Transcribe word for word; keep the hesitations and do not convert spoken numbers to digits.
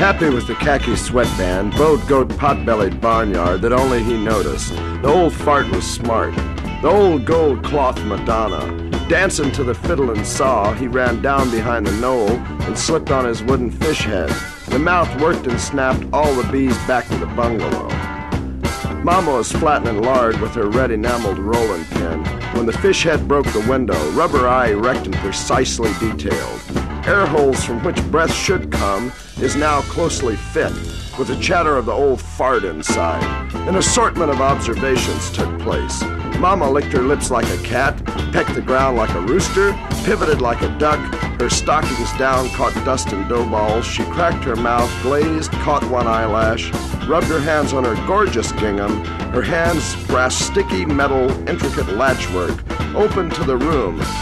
Happy with the khaki sweatband, bowed goat pot-bellied barnyard that only he noticed. The old fart was smart. The old gold cloth Madonna. Dancing to the fiddle and saw, he ran down behind the knoll and slipped on his wooden fish head. The mouth worked and snapped all the bees back to the bungalow. Mama was flattening lard with her red enameled rolling pin when the fish head broke the window, rubber eye erect and precisely detailed. Air holes from which breath should come is now closely fit, with the chatter of the old fart inside. An assortment of observations took place. Mama licked her lips like a cat, pecked the ground like a rooster, pivoted like a duck, her stockings down caught dust and dough balls, she cracked her mouth, glazed, caught one eyelash, rubbed her hands on her gorgeous gingham, her hands grasped sticky metal, intricate latchwork, opened to the room,